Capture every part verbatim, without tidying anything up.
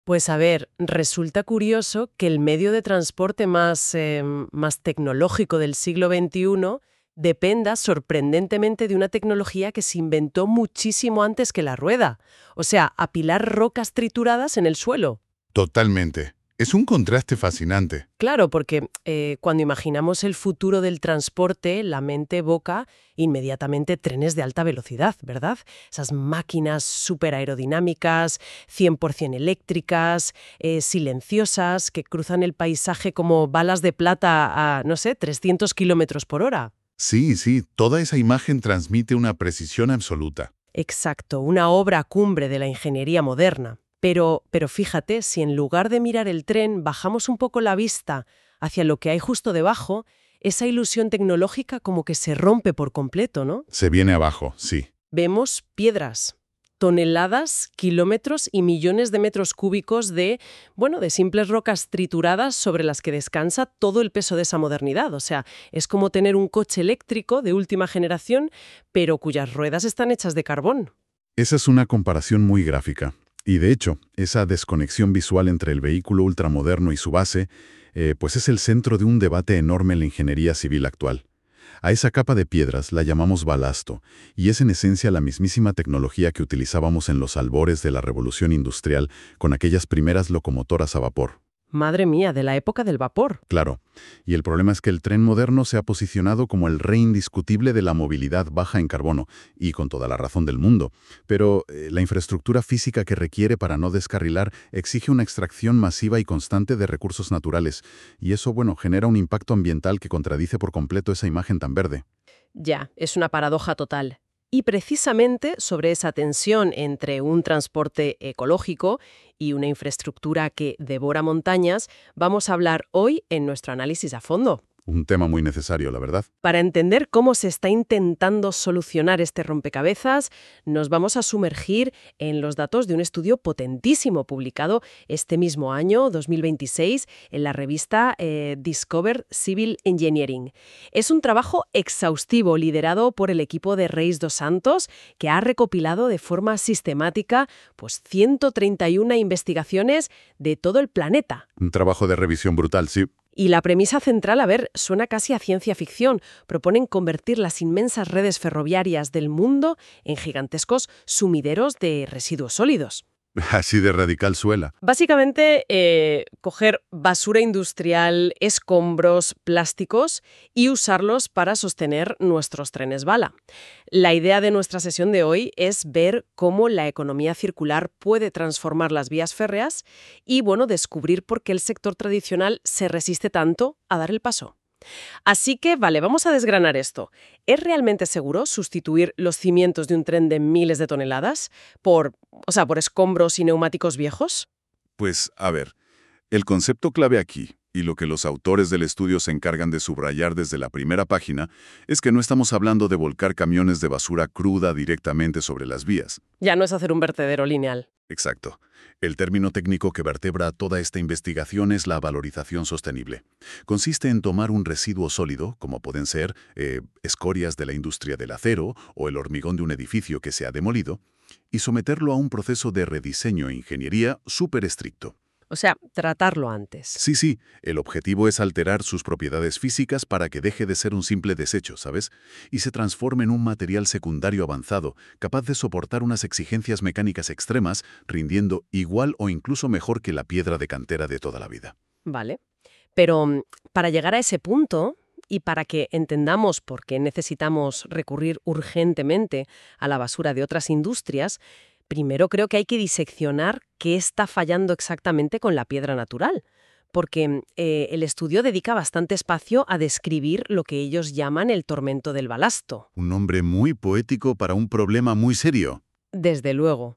Pues a ver, resulta curioso que el medio de transporte más, eh, más tecnológico del siglo veintiuno dependa sorprendentemente de una tecnología que se inventó muchísimo antes que la rueda. O sea, apilar rocas trituradas en el suelo. Totalmente. Es un contraste fascinante. Claro, porque eh, cuando imaginamos el futuro del transporte, la mente evoca inmediatamente trenes de alta velocidad, ¿verdad? Esas máquinas súper aerodinámicas, cien por cien eléctricas, eh, silenciosas, que cruzan el paisaje como balas de plata a, no sé, trescientos kilómetros por hora. Sí, sí, toda esa imagen transmite una precisión absoluta. Exacto, una obra cumbre de la ingeniería moderna. Pero, pero fíjate, si en lugar de mirar el tren bajamos un poco la vista hacia lo que hay justo debajo, esa ilusión tecnológica como que se rompe por completo, ¿no? Se viene abajo, sí. Vemos piedras, toneladas, kilómetros y millones de metros cúbicos de, bueno, de simples rocas trituradas sobre las que descansa todo el peso de esa modernidad. O sea, es como tener un coche eléctrico de última generación, pero cuyas ruedas están hechas de carbón. Esa es una comparación muy gráfica. Y de hecho, esa desconexión visual entre el vehículo ultramoderno y su base, eh, pues es el centro de un debate enorme en la ingeniería civil actual. A esa capa de piedras la llamamos balasto, y es en esencia la mismísima tecnología que utilizábamos en los albores de la revolución industrial con aquellas primeras locomotoras a vapor. Madre mía, de la época del vapor. Claro, y el problema es que el tren moderno se ha posicionado como el rey indiscutible de la movilidad baja en carbono, y con toda la razón del mundo. Pero eh, la infraestructura física que requiere para no descarrilar exige una extracción masiva y constante de recursos naturales, y eso, bueno, genera un impacto ambiental que contradice por completo esa imagen tan verde. Ya, es una paradoja total. Y precisamente sobre esa tensión entre un transporte ecológico y una infraestructura que devora montañas, vamos a hablar hoy en nuestro análisis a fondo. Un tema muy necesario, la verdad. Para entender cómo se está intentando solucionar este rompecabezas, nos vamos a sumergir en los datos de un estudio potentísimo publicado este mismo año, dos mil veintiséis, en la revista eh, Discover Civil Engineering. Es un trabajo exhaustivo liderado por el equipo de Reis dos Santos, que ha recopilado de forma sistemática pues, ciento treinta y una investigaciones de todo el planeta. Un trabajo de revisión brutal, sí. Y la premisa central, a ver, suena casi a ciencia ficción. Proponen convertir las inmensas redes ferroviarias del mundo en gigantescos sumideros de residuos sólidos. Así de radical suela. Básicamente, eh, coger basura industrial, escombros, plásticos y usarlos para sostener nuestros trenes bala. La idea de nuestra sesión de hoy es ver cómo la economía circular puede transformar las vías férreas y, bueno, descubrir por qué el sector tradicional se resiste tanto a dar el paso. Así que, vale, vamos a desgranar esto. ¿Es realmente seguro sustituir los cimientos de un tren de miles de toneladas por, o sea, por escombros y neumáticos viejos? Pues, a ver, el concepto clave aquí, y lo que los autores del estudio se encargan de subrayar desde la primera página, es que no estamos hablando de volcar camiones de basura cruda directamente sobre las vías. Ya no es hacer un vertedero lineal. Exacto. El término técnico que vertebra toda esta investigación es la valorización sostenible. Consiste en tomar un residuo sólido, como pueden ser eh, escorias de la industria del acero o el hormigón de un edificio que se ha demolido, y someterlo a un proceso de rediseño e ingeniería súper estricto. O sea, tratarlo antes. Sí, sí, el objetivo es alterar sus propiedades físicas para que deje de ser un simple desecho, ¿sabes? Y se transforme en un material secundario avanzado, capaz de soportar unas exigencias mecánicas extremas, rindiendo igual o incluso mejor que la piedra de cantera de toda la vida. Vale. Pero mm, para llegar a ese punto, y para que entendamos por qué necesitamos recurrir urgentemente a la basura de otras industrias, primero creo que hay que diseccionar qué está fallando exactamente con la piedra natural, porque eh, el estudio dedica bastante espacio a describir lo que ellos llaman el tormento del balasto. Un nombre muy poético para un problema muy serio. Desde luego.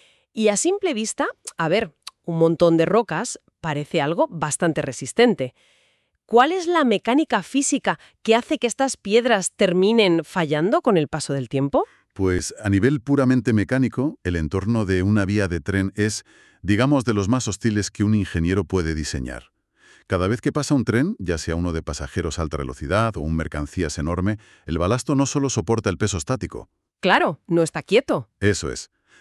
Y a simple vista, a ver, un montón de rocas parece algo bastante resistente. ¿Cuál es la mecánica física que hace que estas piedras terminen fallando con el paso del tiempo? Pues a nivel puramente mecánico, el entorno de una vía de tren es, digamos, de los más hostiles que un ingeniero puede diseñar. Cada vez que pasa un tren, ya sea uno de pasajeros a alta velocidad o un mercancías enorme, el balasto no solo soporta el peso estático. Claro, no está quieto. Eso es.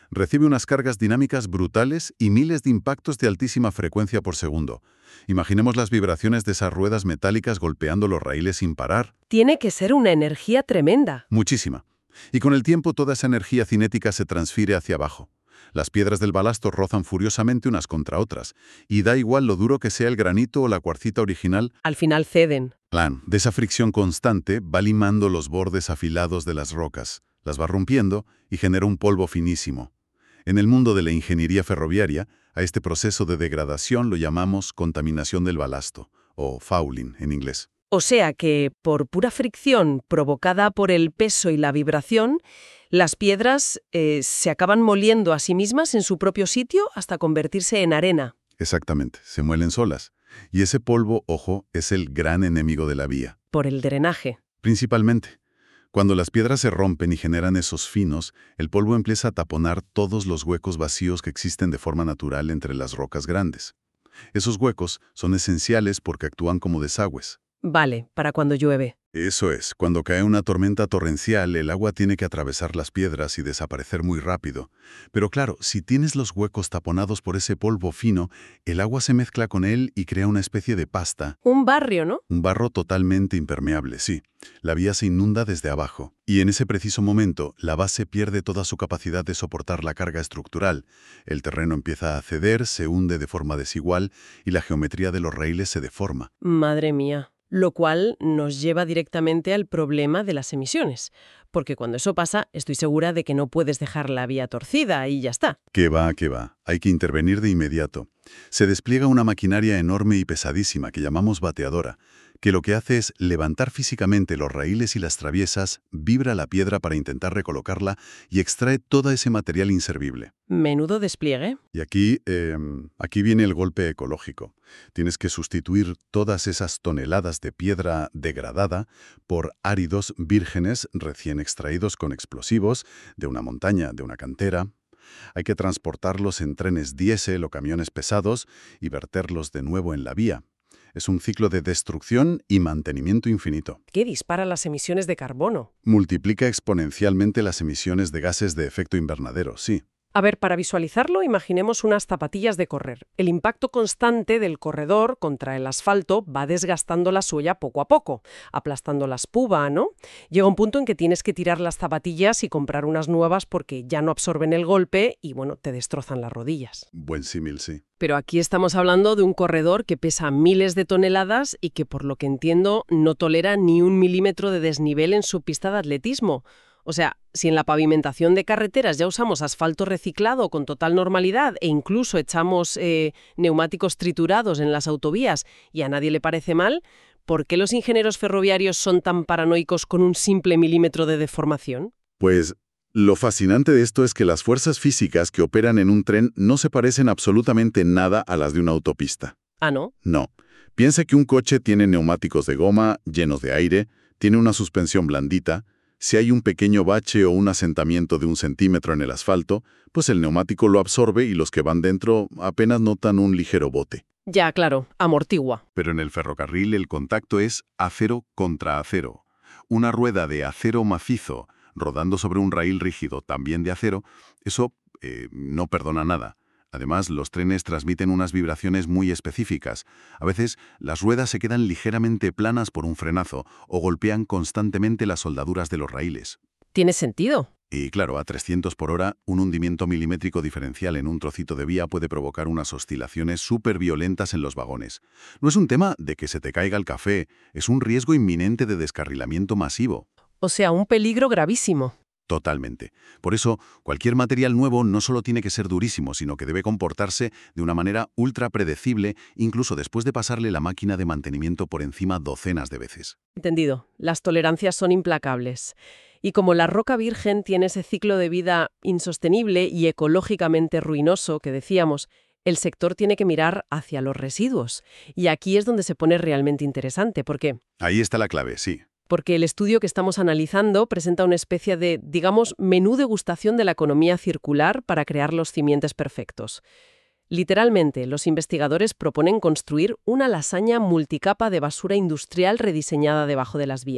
Recibe unas cargas dinámicas brutales y miles de impactos de altísima frecuencia por segundo. Imaginemos las vibraciones de esas ruedas metálicas golpeando los raíles sin parar. Tiene que ser una energía tremenda. Muchísima. Y con el tiempo toda esa energía cinética se transfiere hacia abajo. Las piedras del balasto rozan furiosamente unas contra otras, y da igual lo duro que sea el granito o la cuarcita original. Al final ceden. Plan, de esa fricción constante va limando los bordes afilados de las rocas, las va rompiendo y genera un polvo finísimo. En el mundo de la ingeniería ferroviaria, a este proceso de degradación lo llamamos contaminación del balasto, o fouling en inglés. O sea que, por pura fricción provocada por el peso y la vibración, las piedras eh, se acaban moliendo a sí mismas en su propio sitio hasta convertirse en arena. Exactamente, se muelen solas. Y ese polvo, ojo, es el gran enemigo de la vía. Por el drenaje. Principalmente. Cuando las piedras se rompen y generan esos finos, el polvo empieza a taponar todos los huecos vacíos que existen de forma natural entre las rocas grandes. Esos huecos son esenciales porque actúan como desagües. Vale, para cuando llueve. Eso es, cuando cae una tormenta torrencial, el agua tiene que atravesar las piedras y desaparecer muy rápido. Pero claro, si tienes los huecos taponados por ese polvo fino, el agua se mezcla con él y crea una especie de pasta. Un barrio, ¿no? Un barro totalmente impermeable, sí. La vía se inunda desde abajo. Y en ese preciso momento, la base pierde toda su capacidad de soportar la carga estructural. El terreno empieza a ceder, se hunde de forma desigual y la geometría de los raíles se deforma. Madre mía. Lo cual nos lleva directamente al problema de las emisiones. Porque cuando eso pasa, estoy segura de que no puedes dejar la vía torcida y ya está. ¿Qué va, qué va? Hay que intervenir de inmediato. Se despliega una maquinaria enorme y pesadísima que llamamos bateadora, que lo que hace es levantar físicamente los raíles y las traviesas, vibra la piedra para intentar recolocarla y extrae todo ese material inservible. Menudo despliegue. Y aquí, eh, aquí viene el golpe ecológico. Tienes que sustituir todas esas toneladas de piedra degradada por áridos vírgenes recién extraídos con explosivos de una montaña, de una cantera. Hay que transportarlos en trenes diésel o camiones pesados y verterlos de nuevo en la vía. Es un ciclo de destrucción y mantenimiento infinito. ¿Qué dispara las emisiones de carbono? Multiplica exponencialmente las emisiones de gases de efecto invernadero, sí. A ver, para visualizarlo, imaginemos unas zapatillas de correr. El impacto constante del corredor contra el asfalto va desgastando la suela poco a poco, aplastando la espuba, ¿no? Llega un punto en que tienes que tirar las zapatillas y comprar unas nuevas porque ya no absorben el golpe y, bueno, te destrozan las rodillas. Buen símil, sí. Pero aquí estamos hablando de un corredor que pesa miles de toneladas y que, por lo que entiendo, no tolera ni un milímetro de desnivel en su pista de atletismo. O sea, si en la pavimentación de carreteras ya usamos asfalto reciclado con total normalidad e incluso echamos eh, neumáticos triturados en las autovías y a nadie le parece mal, ¿por qué los ingenieros ferroviarios son tan paranoicos con un simple milímetro de deformación? Pues lo fascinante de esto es que las fuerzas físicas que operan en un tren no se parecen absolutamente nada a las de una autopista. ¿Ah, no? No. Piensa que un coche tiene neumáticos de goma llenos de aire, tiene una suspensión blandita. Si hay un pequeño bache o un asentamiento de un centímetro en el asfalto, pues el neumático lo absorbe y los que van dentro apenas notan un ligero bote. Ya, claro, amortigua. Pero en el ferrocarril el contacto es acero contra acero. Una rueda de acero macizo rodando sobre un raíl rígido también de acero, eso eh, no perdona nada. Además, los trenes transmiten unas vibraciones muy específicas. A veces, las ruedas se quedan ligeramente planas por un frenazo o golpean constantemente las soldaduras de los raíles. ¿Tiene sentido? Y claro, a trescientos por hora, un hundimiento milimétrico diferencial en un trocito de vía puede provocar unas oscilaciones súper violentas en los vagones. No es un tema de que se te caiga el café, es un riesgo inminente de descarrilamiento masivo. O sea, un peligro gravísimo. Totalmente. Por eso, cualquier material nuevo no solo tiene que ser durísimo, sino que debe comportarse de una manera ultra predecible, incluso después de pasarle la máquina de mantenimiento por encima docenas de veces. Entendido. Las tolerancias son implacables. Y como la roca virgen tiene ese ciclo de vida insostenible y ecológicamente ruinoso que decíamos, el sector tiene que mirar hacia los residuos. Y aquí es donde se pone realmente interesante, porque... Ahí está la clave, sí. Porque el estudio que estamos analizando presenta una especie de, digamos, menú degustación de la economía circular para crear los simientes perfectos. Literalmente, los investigadores proponen construir una lasaña multicapa de basura industrial rediseñada debajo de las vías.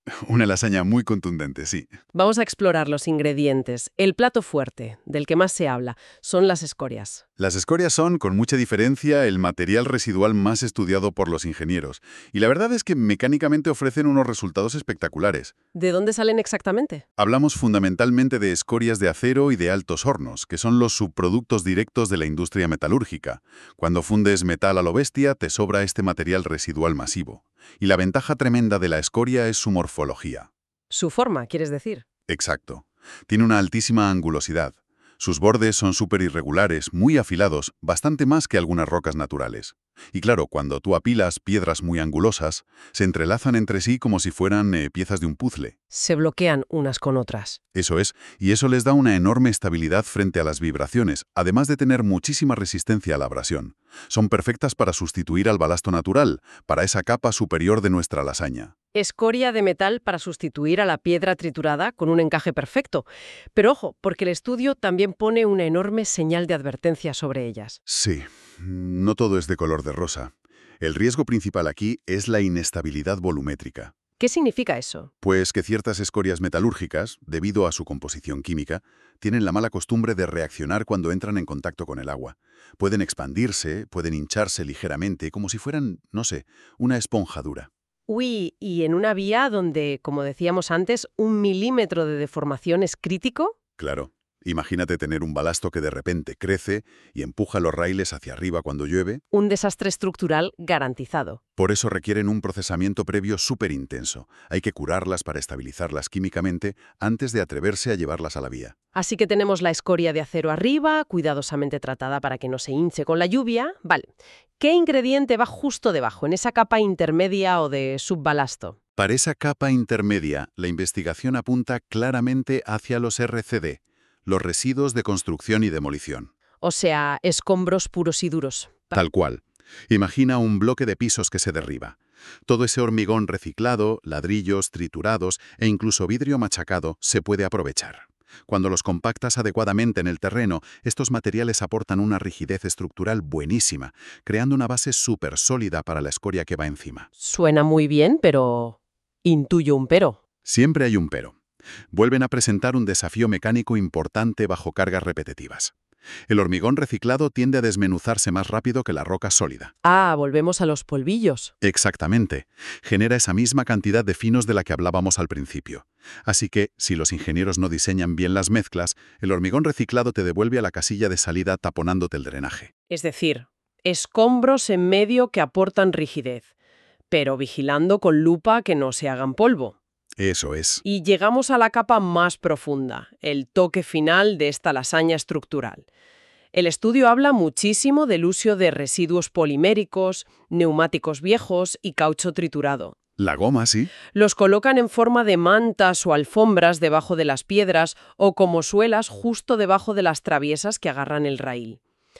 Una lasaña muy contundente, sí. Vamos a explorar los ingredientes. El plato fuerte, del que más se habla, son las escorias. Las escorias son, con mucha diferencia, el material residual más estudiado por los ingenieros. Y la verdad es que mecánicamente ofrecen unos resultados espectaculares. ¿De dónde salen exactamente? Hablamos fundamentalmente de escorias de acero y de altos hornos, que son los subproductos directos de la industria metalúrgica. Cuando fundes metal a lo bestia, te sobra este material residual masivo. Y la ventaja tremenda de la escoria es su morfología. Su forma, ¿quieres decir? Exacto. Tiene una altísima angulosidad. Sus bordes son súper irregulares, muy afilados, bastante más que algunas rocas naturales. Y claro, cuando tú apilas piedras muy angulosas, se entrelazan entre sí como si fueran eh, piezas de un puzzle. Se bloquean unas con otras. Eso es, y eso les da una enorme estabilidad frente a las vibraciones, además de tener muchísima resistencia a la abrasión. Son perfectas para sustituir al balasto natural, para esa capa superior de nuestra lasaña. Escoria de metal para sustituir a la piedra triturada con un encaje perfecto. Pero ojo, porque el estudio también pone una enorme señal de advertencia sobre ellas. Sí, no todo es de color de rosa. El riesgo principal aquí es la inestabilidad volumétrica. ¿Qué significa eso? Pues que ciertas escorias metalúrgicas, debido a su composición química, tienen la mala costumbre de reaccionar cuando entran en contacto con el agua. Pueden expandirse, pueden hincharse ligeramente, como si fueran, no sé, una esponja dura. Uy, y en una vía donde, como decíamos antes, un milímetro de deformación es crítico. Claro. Imagínate tener un balasto que de repente crece y empuja los raíles hacia arriba cuando llueve. Un desastre estructural garantizado. Por eso requieren un procesamiento previo súper intenso. Hay que curarlas para estabilizarlas químicamente antes de atreverse a llevarlas a la vía. Así que tenemos la escoria de acero arriba, cuidadosamente tratada para que no se hinche con la lluvia. Vale. ¿Qué ingrediente va justo debajo, en esa capa intermedia o de subbalasto? Para esa capa intermedia, la investigación apunta claramente hacia los R C D, los residuos de construcción y demolición. O sea, escombros puros y duros. Tal cual. Imagina un bloque de pisos que se derriba. Todo ese hormigón reciclado, ladrillos triturados e incluso vidrio machacado se puede aprovechar. Cuando los compactas adecuadamente en el terreno, estos materiales aportan una rigidez estructural buenísima, creando una base súper sólida para la escoria que va encima. Suena muy bien, pero intuyo un pero. Siempre hay un pero. Vuelven a presentar un desafío mecánico importante bajo cargas repetitivas. El hormigón reciclado tiende a desmenuzarse más rápido que la roca sólida. Ah, volvemos a los polvillos. Exactamente. Genera esa misma cantidad de finos de la que hablábamos al principio. Así que, si los ingenieros no diseñan bien las mezclas, el hormigón reciclado te devuelve a la casilla de salida taponándote el drenaje. Es decir, escombros en medio que aportan rigidez, pero vigilando con lupa que no se hagan polvo. Eso es. Y llegamos a la capa más profunda, el toque final de esta lasaña estructural. El estudio habla muchísimo del uso de residuos poliméricos, neumáticos viejos y caucho triturado. La goma, sí. Los colocan en forma de mantas o alfombras debajo de las piedras o como suelas justo debajo de las traviesas que agarran el raíl.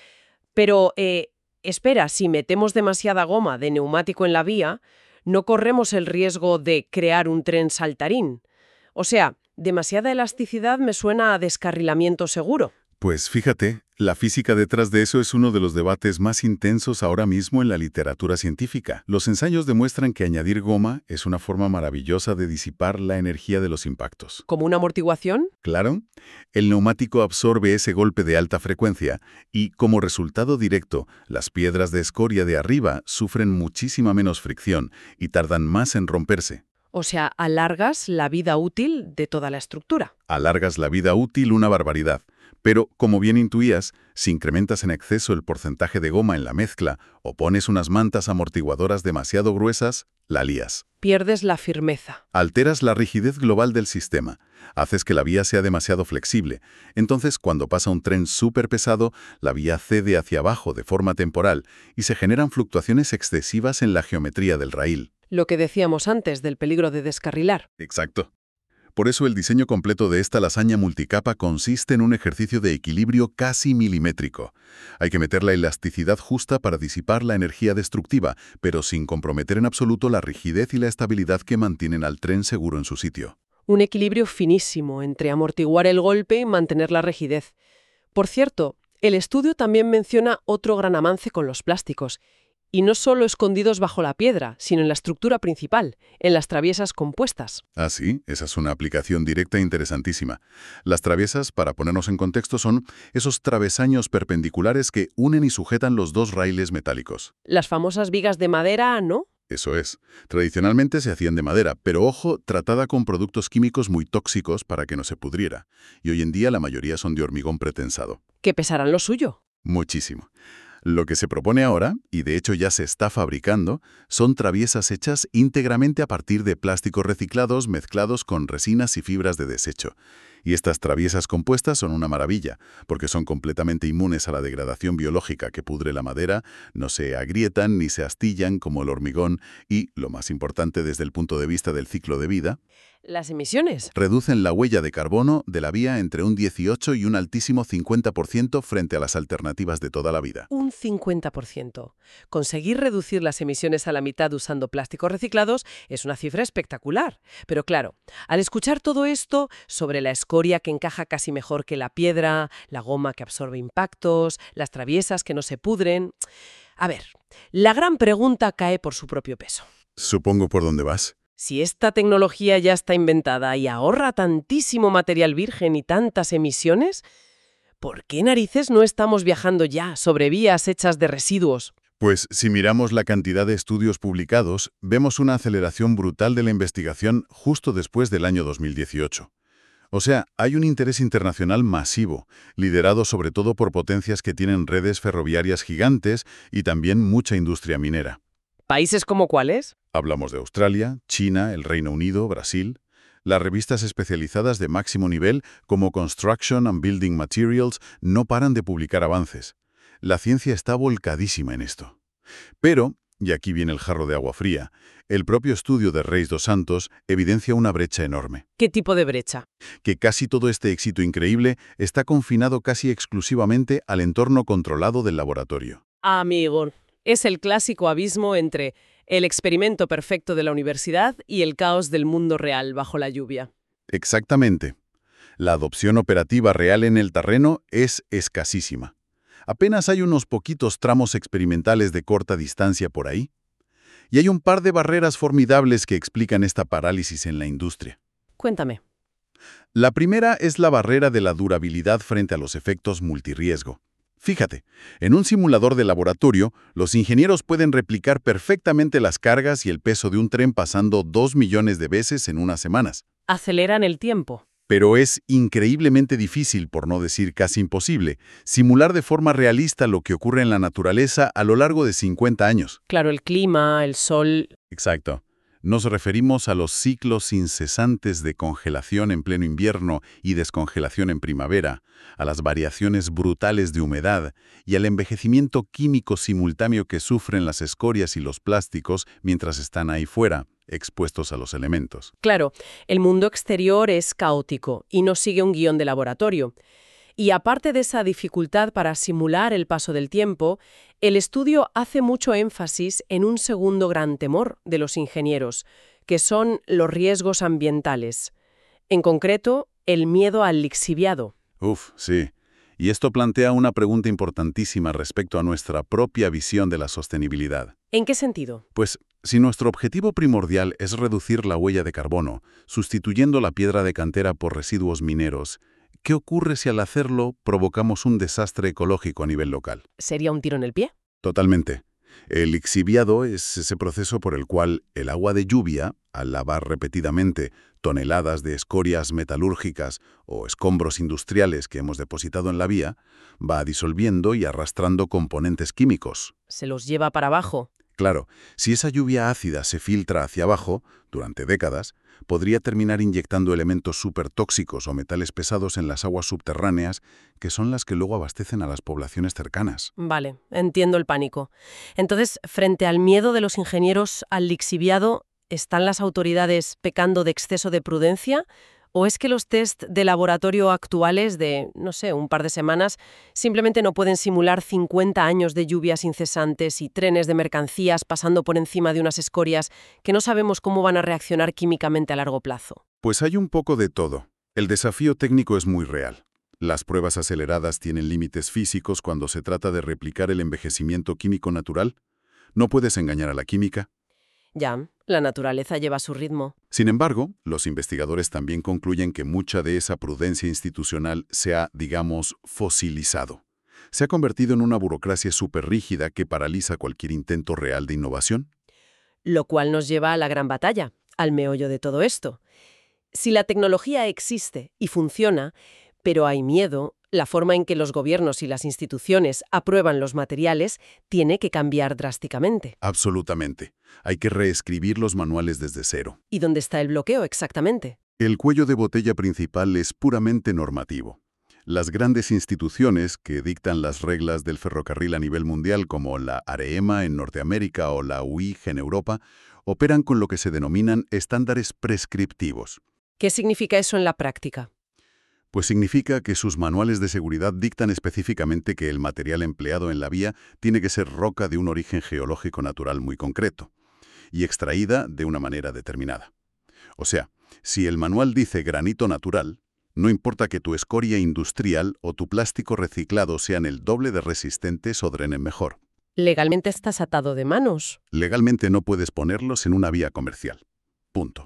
Pero, eh, espera, si metemos demasiada goma de neumático en la vía, no corremos el riesgo de crear un tren saltarín. O sea, demasiada elasticidad me suena a descarrilamiento seguro. Pues fíjate, la física detrás de eso es uno de los debates más intensos ahora mismo en la literatura científica. Los ensayos demuestran que añadir goma es una forma maravillosa de disipar la energía de los impactos. ¿Como una amortiguación? Claro, el neumático absorbe ese golpe de alta frecuencia y, como resultado directo, las piedras de escoria de arriba sufren muchísima menos fricción y tardan más en romperse. O sea, alargas la vida útil de toda la estructura. Alargas la vida útil una barbaridad. Pero, como bien intuías, si incrementas en exceso el porcentaje de goma en la mezcla o pones unas mantas amortiguadoras demasiado gruesas, la lías. Pierdes la firmeza. Alteras la rigidez global del sistema. Haces que la vía sea demasiado flexible. Entonces, cuando pasa un tren súper pesado, la vía cede hacia abajo de forma temporal y se generan fluctuaciones excesivas en la geometría del raíl. Lo que decíamos antes del peligro de descarrilar. Exacto. Por eso el diseño completo de esta lasaña multicapa consiste en un ejercicio de equilibrio casi milimétrico. Hay que meter la elasticidad justa para disipar la energía destructiva, pero sin comprometer en absoluto la rigidez y la estabilidad que mantienen al tren seguro en su sitio. Un equilibrio finísimo entre amortiguar el golpe y mantener la rigidez. Por cierto, el estudio también menciona otro gran avance con los plásticos, Y no solo escondidos bajo la piedra, sino en la estructura principal, en las traviesas compuestas. Ah, sí, esa es una aplicación directa e interesantísima. Las traviesas, para ponernos en contexto, son esos travesaños perpendiculares que unen y sujetan los dos raíles metálicos. Las famosas vigas de madera, ¿no? Eso es. Tradicionalmente se hacían de madera, pero ojo, tratada con productos químicos muy tóxicos para que no se pudriera. Y hoy en día la mayoría son de hormigón pretensado. Que pesarán lo suyo. Muchísimo. Lo que se propone ahora, y de hecho ya se está fabricando, son traviesas hechas íntegramente a partir de plásticos reciclados mezclados con resinas y fibras de desecho. Y estas traviesas compuestas son una maravilla, porque son completamente inmunes a la degradación biológica que pudre la madera, no se agrietan ni se astillan como el hormigón y, lo más importante desde el punto de vista del ciclo de vida, Las emisiones. reducen la huella de carbono de la vía entre un dieciocho y un altísimo cincuenta por ciento frente a las alternativas de toda la vida. Un cincuenta por ciento. Conseguir reducir las emisiones a la mitad usando plásticos reciclados es una cifra espectacular. Pero claro, al escuchar todo esto sobre la escoria que encaja casi mejor que la piedra, la goma que absorbe impactos, las traviesas que no se pudren... A ver, la gran pregunta cae por su propio peso. Supongo por dónde vas. Si esta tecnología ya está inventada y ahorra tantísimo material virgen y tantas emisiones, ¿por qué narices no estamos viajando ya sobre vías hechas de residuos? Pues si miramos la cantidad de estudios publicados, vemos una aceleración brutal de la investigación justo después del año dos mil dieciocho. O sea, hay un interés internacional masivo, liderado sobre todo por potencias que tienen redes ferroviarias gigantes y también mucha industria minera. ¿Países como cuáles? Hablamos de Australia, China, el Reino Unido, Brasil. Las revistas especializadas de máximo nivel, como Construction and Building Materials, no paran de publicar avances. La ciencia está volcadísima en esto. Pero, y aquí viene el jarro de agua fría, el propio estudio de Reis dos Santos evidencia una brecha enorme. ¿Qué tipo de brecha? Que casi todo este éxito increíble está confinado casi exclusivamente al entorno controlado del laboratorio. Amigo, es el clásico abismo entre el experimento perfecto de la universidad y el caos del mundo real bajo la lluvia. Exactamente. La adopción operativa real en el terreno es escasísima. Apenas hay unos poquitos tramos experimentales de corta distancia por ahí. Y hay un par de barreras formidables que explican esta parálisis en la industria. Cuéntame. La primera es la barrera de la durabilidad frente a los efectos multirriesgo. Fíjate, en un simulador de laboratorio, los ingenieros pueden replicar perfectamente las cargas y el peso de un tren pasando dos millones de veces en unas semanas. Aceleran el tiempo. Pero es increíblemente difícil, por no decir casi imposible, simular de forma realista lo que ocurre en la naturaleza a lo largo de cincuenta años. Claro, el clima, el sol... Exacto. Nos referimos a los ciclos incesantes de congelación en pleno invierno y descongelación en primavera, a las variaciones brutales de humedad y al envejecimiento químico simultáneo que sufren las escorias y los plásticos mientras están ahí fuera, expuestos a los elementos. Claro, el mundo exterior es caótico y no sigue un guión de laboratorio. Y aparte de esa dificultad para simular el paso del tiempo, el estudio hace mucho énfasis en un segundo gran temor de los ingenieros, que son los riesgos ambientales. En concreto, el miedo al lixiviado. Uf, sí. Y esto plantea una pregunta importantísima respecto a nuestra propia visión de la sostenibilidad. ¿En qué sentido? Pues, si nuestro objetivo primordial es reducir la huella de carbono, sustituyendo la piedra de cantera por residuos mineros, ¿qué ocurre si al hacerlo provocamos un desastre ecológico a nivel local? ¿Sería un tiro en el pie? Totalmente. El lixiviado es ese proceso por el cual el agua de lluvia, al lavar repetidamente toneladas de escorias metalúrgicas o escombros industriales que hemos depositado en la vía, va disolviendo y arrastrando componentes químicos. ¿Se los lleva para abajo? Claro, si esa lluvia ácida se filtra hacia abajo, durante décadas, podría terminar inyectando elementos supertóxicos o metales pesados en las aguas subterráneas, que son las que luego abastecen a las poblaciones cercanas. Vale, entiendo el pánico. Entonces, frente al miedo de los ingenieros al lixiviado, ¿están las autoridades pecando de exceso de prudencia? ¿O es que los test de laboratorio actuales de, no sé, un par de semanas, simplemente no pueden simular cincuenta años de lluvias incesantes y trenes de mercancías pasando por encima de unas escorias que no sabemos cómo van a reaccionar químicamente a largo plazo? Pues hay un poco de todo. El desafío técnico es muy real. Las pruebas aceleradas tienen límites físicos cuando se trata de replicar el envejecimiento químico natural. No puedes engañar a la química. Ya, la naturaleza lleva su ritmo. Sin embargo, los investigadores también concluyen que mucha de esa prudencia institucional se ha, digamos, fosilizado. Se ha convertido en una burocracia súper rígida que paraliza cualquier intento real de innovación. Lo cual nos lleva a la gran batalla, al meollo de todo esto. Si la tecnología existe y funciona, pero hay miedo, la forma en que los gobiernos y las instituciones aprueban los materiales tiene que cambiar drásticamente. Absolutamente. Hay que reescribir los manuales desde cero. ¿Y dónde está el bloqueo exactamente? El cuello de botella principal es puramente normativo. Las grandes instituciones que dictan las reglas del ferrocarril a nivel mundial, como la AREMA en Norteamérica o la U I G en Europa, operan con lo que se denominan estándares prescriptivos. ¿Qué significa eso en la práctica? Pues significa que sus manuales de seguridad dictan específicamente que el material empleado en la vía tiene que ser roca de un origen geológico natural muy concreto y extraída de una manera determinada. O sea, si el manual dice granito natural, no importa que tu escoria industrial o tu plástico reciclado sean el doble de resistentes o drenen mejor. Legalmente estás atado de manos. Legalmente no puedes ponerlos en una vía comercial. Punto.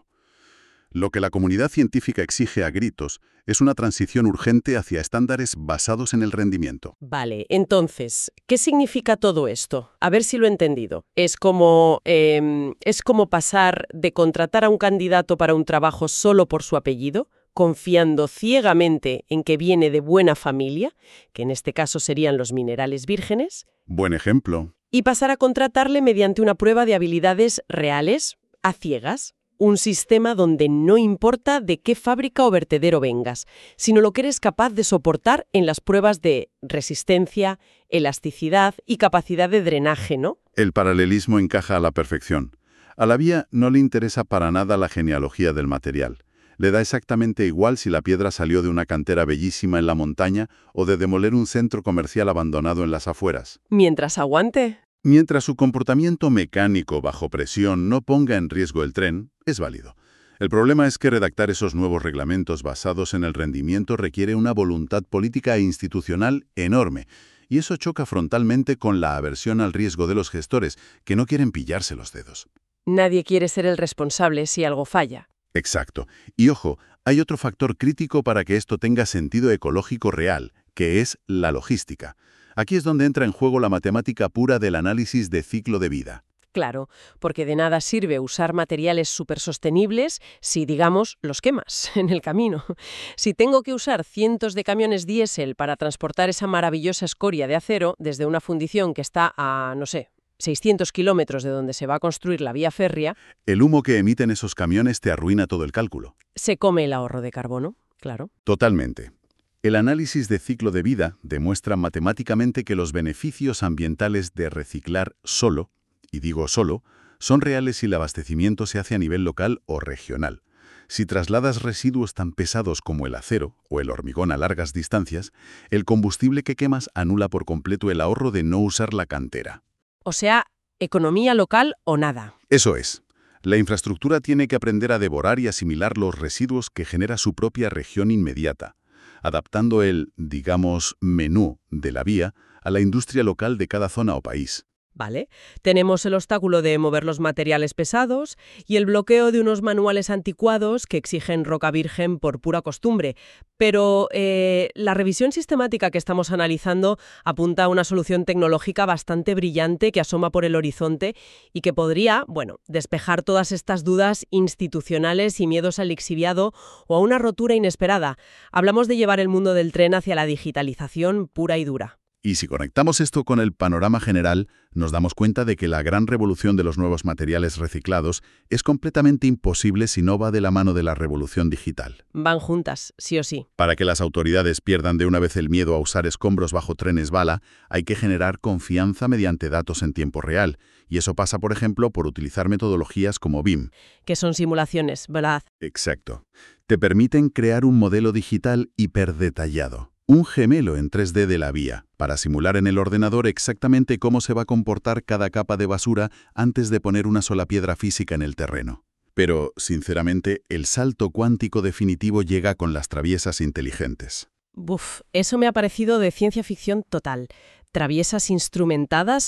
Lo que la comunidad científica exige a gritos es una transición urgente hacia estándares basados en el rendimiento. Vale, entonces, ¿qué significa todo esto? A ver si lo he entendido. Es como, eh, es como pasar de contratar a un candidato para un trabajo solo por su apellido, confiando ciegamente en que viene de buena familia, que en este caso serían los minerales vírgenes, Buen ejemplo. y pasar a contratarle mediante una prueba de habilidades reales, a ciegas. Un sistema donde no importa de qué fábrica o vertedero vengas, sino lo que eres capaz de soportar en las pruebas de resistencia, elasticidad y capacidad de drenaje, ¿no? El paralelismo encaja a la perfección. A la vía no le interesa para nada la genealogía del material. Le da exactamente igual si la piedra salió de una cantera bellísima en la montaña o de demoler un centro comercial abandonado en las afueras. Mientras aguante. Mientras su comportamiento mecánico bajo presión no ponga en riesgo el tren, es válido. El problema es que redactar esos nuevos reglamentos basados en el rendimiento requiere una voluntad política e institucional enorme, y eso choca frontalmente con la aversión al riesgo de los gestores, que no quieren pillarse los dedos. Nadie quiere ser el responsable si algo falla. Exacto. Y ojo, hay otro factor crítico para que esto tenga sentido ecológico real, que es la logística. Aquí es donde entra en juego la matemática pura del análisis de ciclo de vida. Claro, porque de nada sirve usar materiales supersostenibles si, digamos, los quemas en el camino. Si tengo que usar cientos de camiones diésel para transportar esa maravillosa escoria de acero desde una fundición que está a, no sé, seiscientos kilómetros de donde se va a construir la vía férrea, El humo que emiten esos camiones te arruina todo el cálculo. se come el ahorro de carbono, claro. Totalmente. El análisis de ciclo de vida demuestra matemáticamente que los beneficios ambientales de reciclar solo, y digo solo, son reales si el abastecimiento se hace a nivel local o regional. Si trasladas residuos tan pesados como el acero o el hormigón a largas distancias, el combustible que quemas anula por completo el ahorro de no usar la cantera. O sea, economía local o nada. Eso es. La infraestructura tiene que aprender a devorar y asimilar los residuos que genera su propia región inmediata, adaptando el, digamos, menú de la vía a la industria local de cada zona o país. Vale, tenemos el obstáculo de mover los materiales pesados y el bloqueo de unos manuales anticuados que exigen roca virgen por pura costumbre. Pero eh, la revisión sistemática que estamos analizando apunta a una solución tecnológica bastante brillante que asoma por el horizonte y que podría, bueno, despejar todas estas dudas institucionales y miedos al lixiviado o a una rotura inesperada. Hablamos de llevar el mundo del tren hacia la digitalización pura y dura. Y si conectamos esto con el panorama general, nos damos cuenta de que la gran revolución de los nuevos materiales reciclados es completamente imposible si no va de la mano de la revolución digital. Van juntas, sí o sí. Para que las autoridades pierdan de una vez el miedo a usar escombros bajo trenes bala, hay que generar confianza mediante datos en tiempo real. Y eso pasa, por ejemplo, por utilizar metodologías como B I M. Que son simulaciones, ¿verdad? Exacto. Te permiten crear un modelo digital hiperdetallado. Un gemelo en tres D de la vía, para simular en el ordenador exactamente cómo se va a comportar cada capa de basura antes de poner una sola piedra física en el terreno. Pero, sinceramente, el salto cuántico definitivo llega con las traviesas inteligentes. Buf, eso me ha parecido de ciencia ficción total. Traviesas instrumentadas,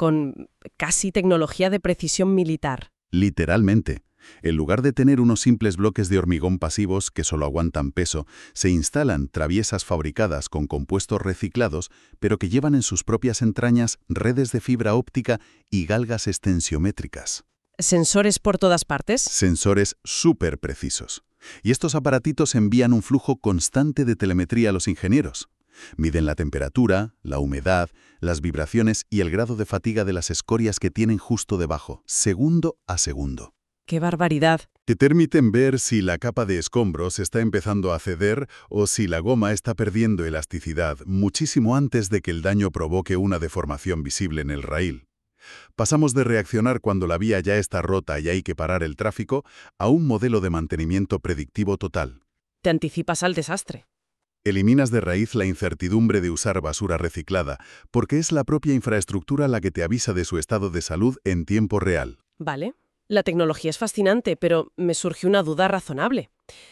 con casi tecnología de precisión militar. Literalmente. En lugar de tener unos simples bloques de hormigón pasivos que solo aguantan peso, se instalan traviesas fabricadas con compuestos reciclados, pero que llevan en sus propias entrañas redes de fibra óptica y galgas extensiométricas. ¿Sensores por todas partes? Sensores súper precisos. Y estos aparatitos envían un flujo constante de telemetría a los ingenieros. Miden la temperatura, la humedad, las vibraciones y el grado de fatiga de las escorias que tienen justo debajo, segundo a segundo. ¡Qué barbaridad! Te permiten ver si la capa de escombros está empezando a ceder o si la goma está perdiendo elasticidad muchísimo antes de que el daño provoque una deformación visible en el raíl. Pasamos de reaccionar cuando la vía ya está rota y hay que parar el tráfico a un modelo de mantenimiento predictivo total. Te anticipas al desastre. Eliminas de raíz la incertidumbre de usar basura reciclada, porque es la propia infraestructura la que te avisa de su estado de salud en tiempo real. Vale. La tecnología es fascinante, pero me surgió una duda razonable.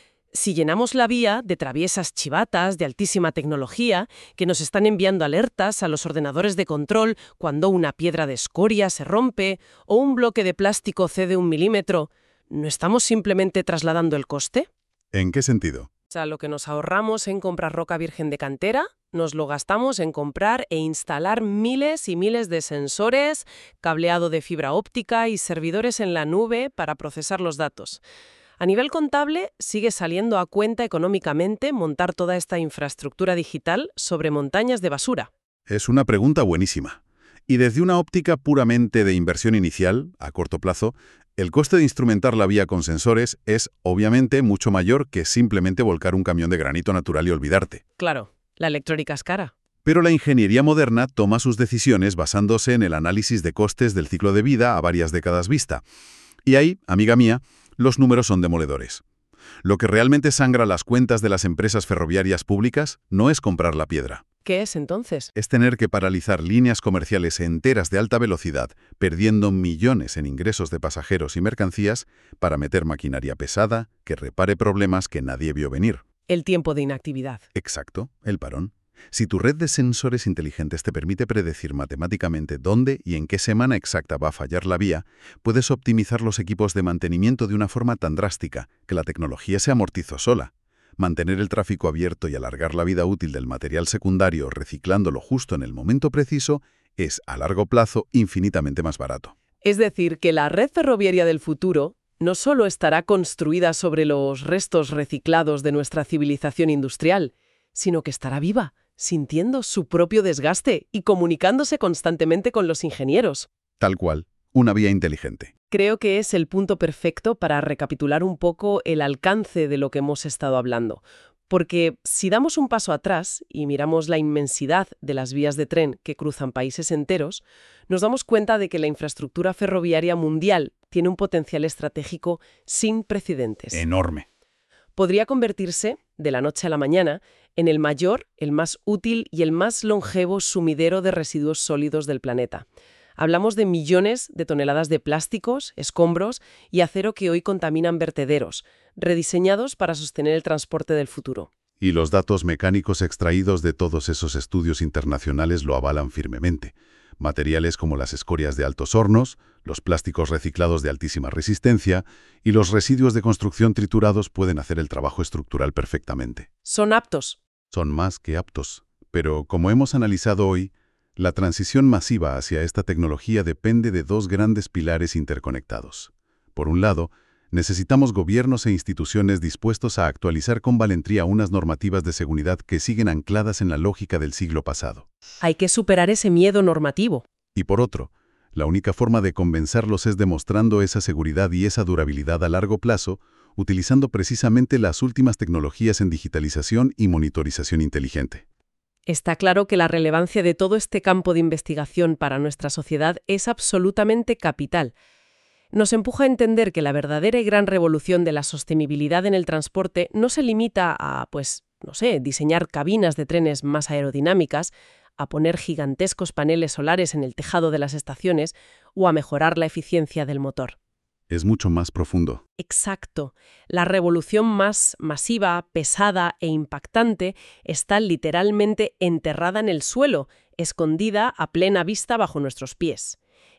Si llenamos la vía de traviesas chivatas de altísima tecnología que nos están enviando alertas a los ordenadores de control cuando una piedra de escoria se rompe o un bloque de plástico cede un milímetro, ¿no estamos simplemente trasladando el coste? ¿En qué sentido? O sea, lo que nos ahorramos en comprar roca virgen de cantera, nos lo gastamos en comprar e instalar miles y miles de sensores, cableado de fibra óptica y servidores en la nube para procesar los datos. A nivel contable, sigue saliendo a cuenta económicamente montar toda esta infraestructura digital sobre montañas de basura. Es una pregunta buenísima. Y desde una óptica puramente de inversión inicial, a corto plazo, el coste de instrumentar la vía con sensores es, obviamente, mucho mayor que simplemente volcar un camión de granito natural y olvidarte. Claro, la electrónica es cara. Pero la ingeniería moderna toma sus decisiones basándose en el análisis de costes del ciclo de vida a varias décadas vista. Y ahí, amiga mía, los números son demoledores. Lo que realmente sangra las cuentas de las empresas ferroviarias públicas no es comprar la piedra. ¿Qué es entonces? Es tener que paralizar líneas comerciales enteras de alta velocidad, perdiendo millones en ingresos de pasajeros y mercancías, para meter maquinaria pesada que repare problemas que nadie vio venir. El tiempo de inactividad. Exacto, el parón. Si tu red de sensores inteligentes te permite predecir matemáticamente dónde y en qué semana exacta va a fallar la vía, puedes optimizar los equipos de mantenimiento de una forma tan drástica que la tecnología se amortizó sola. Mantener el tráfico abierto y alargar la vida útil del material secundario reciclándolo justo en el momento preciso es, a largo plazo, infinitamente más barato. Es decir, que la red ferroviaria del futuro no solo estará construida sobre los restos reciclados de nuestra civilización industrial, sino que estará viva, sintiendo su propio desgaste y comunicándose constantemente con los ingenieros. Tal cual, una vía inteligente. Creo que es el punto perfecto para recapitular un poco el alcance de lo que hemos estado hablando. Porque si damos un paso atrás y miramos la inmensidad de las vías de tren que cruzan países enteros, nos damos cuenta de que la infraestructura ferroviaria mundial tiene un potencial estratégico sin precedentes. Enorme. Podría convertirse, de la noche a la mañana, en el mayor, el más útil y el más longevo sumidero de residuos sólidos del planeta. Hablamos de millones de toneladas de plásticos, escombros y acero que hoy contaminan vertederos, rediseñados para sostener el transporte del futuro. Y los datos mecánicos extraídos de todos esos estudios internacionales lo avalan firmemente. Materiales como las escorias de altos hornos, los plásticos reciclados de altísima resistencia y los residuos de construcción triturados pueden hacer el trabajo estructural perfectamente. Son aptos. Son más que aptos. Pero, como hemos analizado hoy, la transición masiva hacia esta tecnología depende de dos grandes pilares interconectados. Por un lado, necesitamos gobiernos e instituciones dispuestos a actualizar con valentía unas normativas de seguridad que siguen ancladas en la lógica del siglo pasado. Hay que superar ese miedo normativo. Y por otro, la única forma de convencerlos es demostrando esa seguridad y esa durabilidad a largo plazo, utilizando precisamente las últimas tecnologías en digitalización y monitorización inteligente. Está claro que la relevancia de todo este campo de investigación para nuestra sociedad es absolutamente capital. Nos empuja a entender que la verdadera y gran revolución de la sostenibilidad en el transporte no se limita a, pues, no sé, diseñar cabinas de trenes más aerodinámicas, a poner gigantescos paneles solares en el tejado de las estaciones o a mejorar la eficiencia del motor. Es mucho más profundo. Exacto. La revolución más masiva, pesada e impactante está literalmente enterrada en el suelo, escondida a plena vista bajo nuestros pies.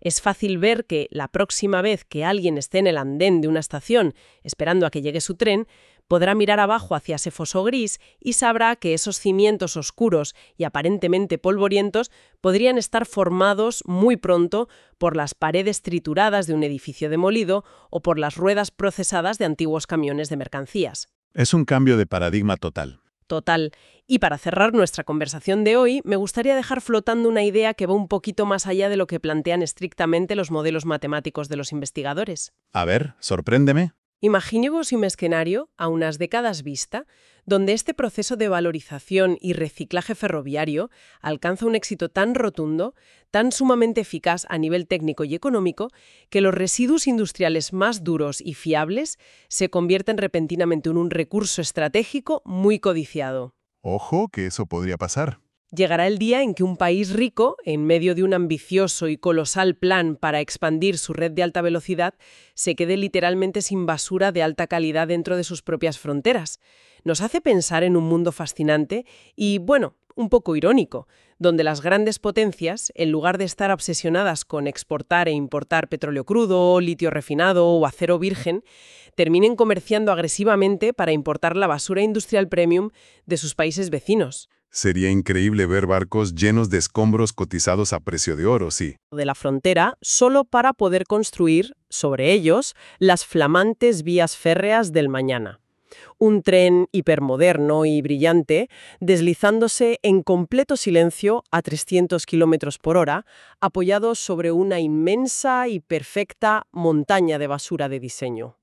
Es fácil ver que la próxima vez que alguien esté en el andén de una estación esperando a que llegue su tren, podrá mirar abajo hacia ese foso gris y sabrá que esos cimientos oscuros y aparentemente polvorientos podrían estar formados muy pronto por las paredes trituradas de un edificio demolido o por las ruedas procesadas de antiguos camiones de mercancías. Es un cambio de paradigma total. Total. Y para cerrar nuestra conversación de hoy, me gustaría dejar flotando una idea que va un poquito más allá de lo que plantean estrictamente los modelos matemáticos de los investigadores. A ver, sorpréndeme. Imaginemos un escenario a unas décadas vista, donde este proceso de valorización y reciclaje ferroviario alcanza un éxito tan rotundo, tan sumamente eficaz a nivel técnico y económico, que los residuos industriales más duros y fiables se convierten repentinamente en un recurso estratégico muy codiciado. Ojo, que eso podría pasar. Llegará el día en que un país rico, en medio de un ambicioso y colosal plan para expandir su red de alta velocidad, se quede literalmente sin basura de alta calidad dentro de sus propias fronteras. Nos hace pensar en un mundo fascinante y, bueno, un poco irónico, donde las grandes potencias, en lugar de estar obsesionadas con exportar e importar petróleo crudo, litio refinado o acero virgen, terminen comerciando agresivamente para importar la basura industrial premium de sus países vecinos. Sería increíble ver barcos llenos de escombros cotizados a precio de oro, sí. De la frontera, solo para poder construir, sobre ellos, las flamantes vías férreas del mañana. Un tren hipermoderno y brillante, deslizándose en completo silencio a trescientos kilómetros por hora, apoyado sobre una inmensa y perfecta montaña de basura de diseño.